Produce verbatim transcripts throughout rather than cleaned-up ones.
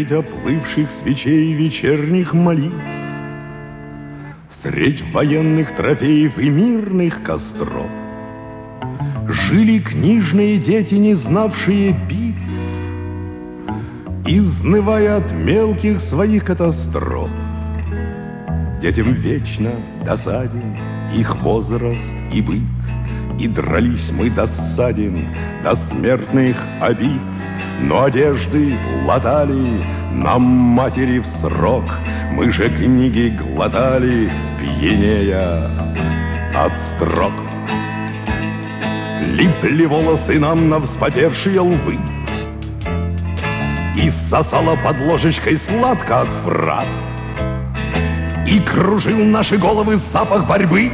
Средь оплывших свечей вечерних молитв, средь военных трофеев и мирных костров жили книжные дети, не знавшие битв, изнывая от мелких своих катастроф. Детям вечно досаден их возраст и быт, и дрались мы досаден до смертных обид. Но одежды латали нам матери в срок, мы же книги глотали, пьянея от строк. Липли волосы нам на вспотевшие лбы, и сосала под ложечкой сладко от фраз, и кружил наши головы запах борьбы,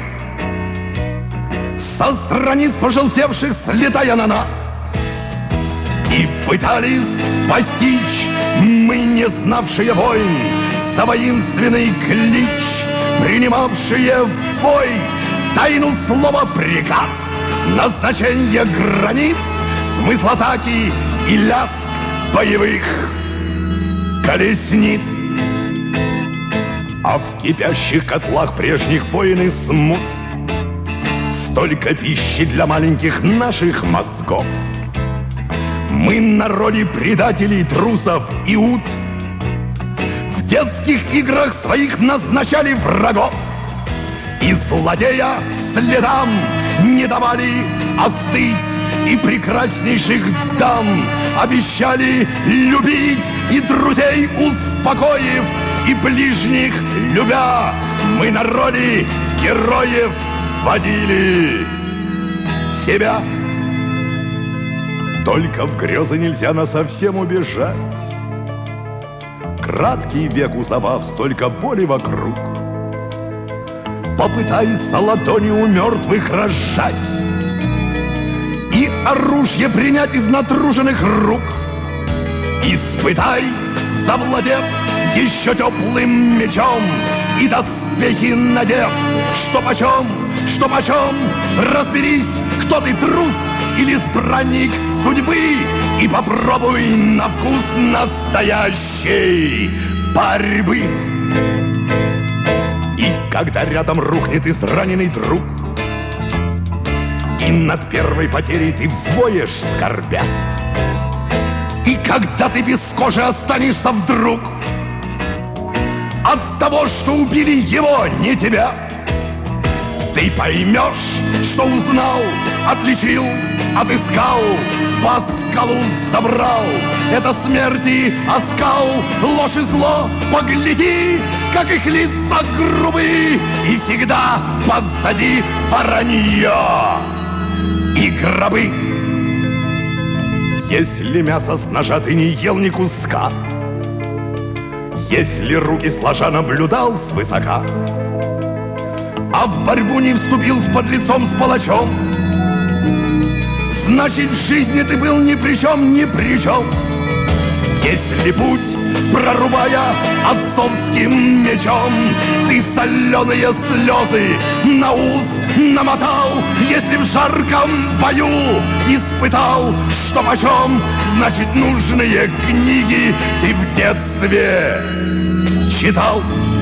со страниц пожелтевших слетая на нас. И пытались постичь мы, не знавшие войн, за воинственный клич, принимавшие вой, тайну слова приказ, назначение границ, смысл атаки и лязг боевых колесниц. А в кипящих котлах прежних войн и смут столько пищи для маленьких наших мозгов. Мы на роли предателей, трусов и ут в детских играх своих назначали врагов, и злодея следам не давали остыть, и прекраснейших дам обещали любить, и друзей успокоив, и ближних любя, мы на роли героев водили себя. Только в грезы нельзя насовсем убежать. Краткий век у забав, столько боли вокруг. Попытайся ладони у мертвых разжать и оружие принять из натруженных рук. Испытай, завладев еще теплым мечом, и доспехи надев, что почем, что почем, разберись, кто ты, трус или избранник судьбы, и попробуй на вкус настоящей борьбы. И когда рядом рухнет израненный друг, и над первой потерей ты взвоешь скорбя, и когда ты без кожи останешься вдруг от того, что убили его, не тебя, ты поймешь, что узнал, отличил, отыскал, по скалу забрал. Это смерти оскал, ложь и зло, погляди, как их лица грубые, и всегда позади воронье и гробы. Если мясо с ножа ты не ел ни куска, если руки сложа наблюдал свысока, а в борьбу не вступил с подлецом, с палачом, значит, в жизни ты был ни при чем, ни при чем. Если путь, прорубая отцовским мечом, ты соленые слезы на ус намотал, если в жарком бою испытал, что почем, значит, нужные книги ты в детстве читал.